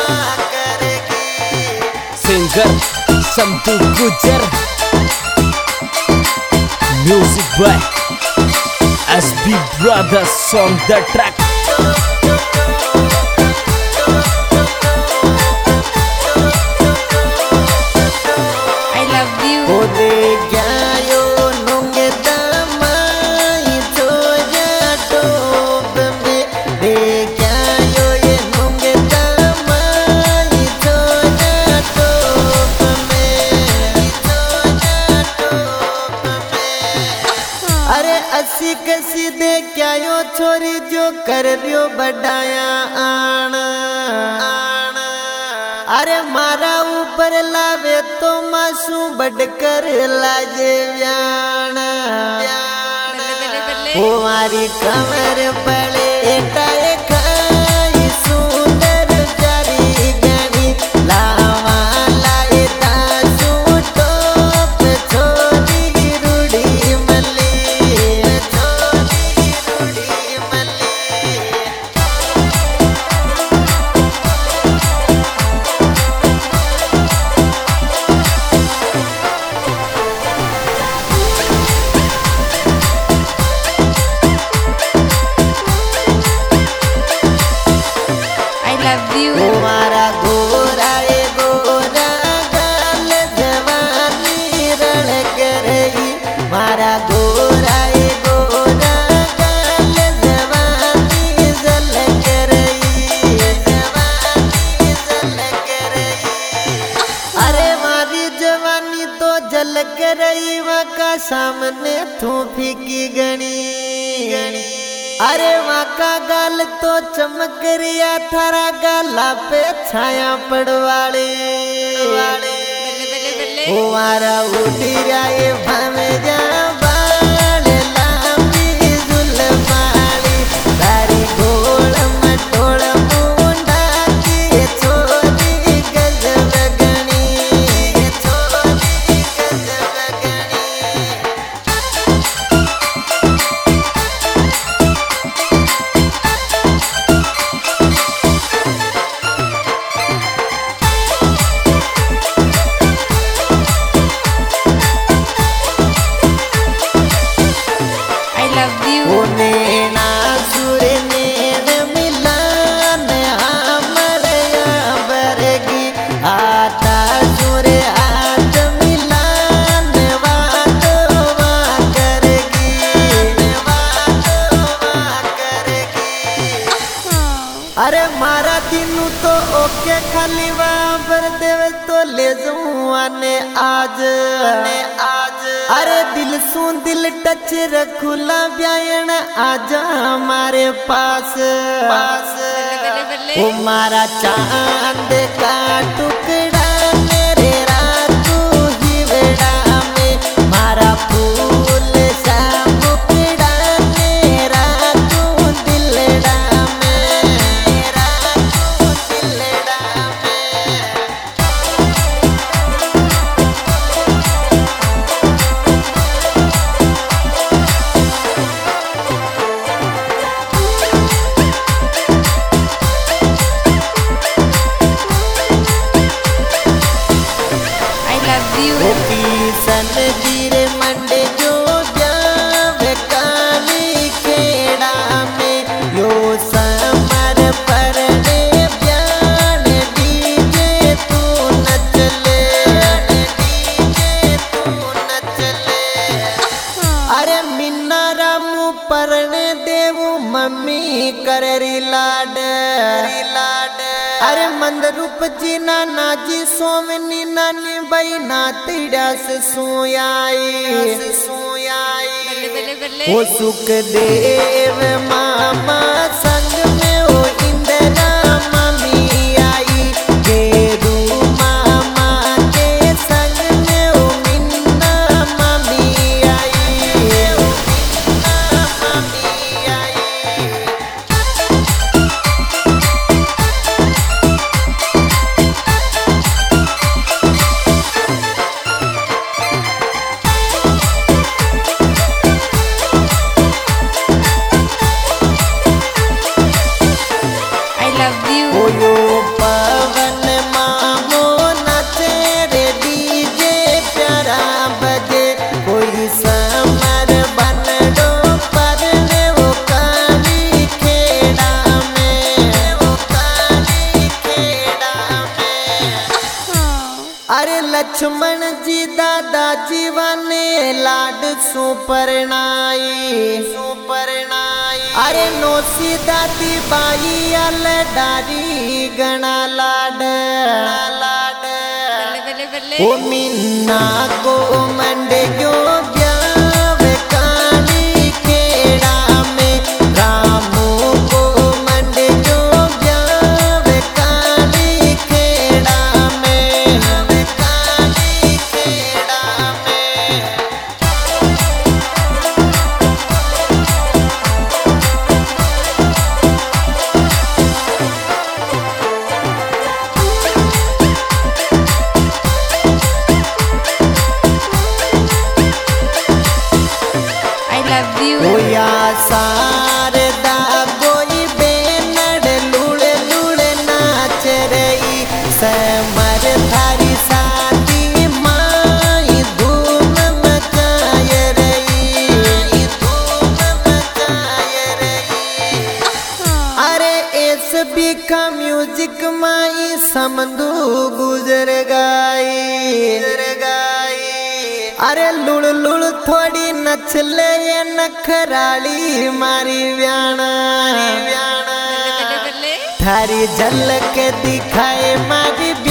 Singer Santu Gujar, music by SB Brothers on the track। I love you। असी कसी दे क्या यो छोरी जो कर रियो बढ़ाया आन। अरे मारा ऊपर लावे तो मासू बढ़कर लाजे व्यान। हमारी कमर पड़े टाए खाई सुंदर जारी गनी लावा लाए तासू टोप छोरी रूड़ी मली। तुम्हारा गोरा ए गोरा गाल जवानी रण करई। मारा गोरा ए गोरा गाल जवानी जल करई। जवानी जल करई। अरे मारी जवानी तो जल करई वाका सामने तू फीकी गणी। अरे वाका गाल तो चमक रिया थारा गाला पे छाया पड़वाले। हमारा उठी जाए भावे जा बाल लांबी जुल्फाली। तारी गोल मटोल मुंडा की छोरी गजब गणी। छोरी गजब गणी। अरे मारा दिनू तो ओके खाली वाबर देवे तो ले जुआने आज। अरे दिल सू दिल टच रखुला ब्यायन आजा हमारे पास। वो मारा चांद का टुकड़ा मेरे रातू ही बेड़ा में। मारा फूल सा मुकड़ा मेरा तू दिलड़ा में। सन धीरे मंडे जो जावे काली खेड़ा में। यो समर परने ब्यान डीजे तू नचले। डीजे तू नचले। अरे मिन्ना रामू परने देवू मम्मी करे लाड। अरे मंद रूप जी नाना जी सोमनी नानी बई नातिड़ा से सोयाई। वो सुख देव मामा संग में वो इंदिरा मम्मी आई। गेरू मामा के संग में वो मिन्ना मम्मी आई। मिन्ना मम्मी आई। सुपरनाई अरे नोसी दादी बाई अल डारी गणा लाड बल्ले बल्ले ओ मीना को मंडे क्यों ब्याव काली खेड़ा में रामू को मंडे क्यों ब्याव काली खेड़ा में काली खेड़ा में I love you. ओया सारदा गोई बेनड लुड़े लुड़े नाच रही समर थारी साथी माई धूम मचाय रही अरे एस बी का म्यूजिक माई समंदू गुजर गाई अरे लुड़ लुड़ थोड़ी नचले ये नखराली मारी व्याना बल्ले बल्ले थारी झलक दिखाए मारी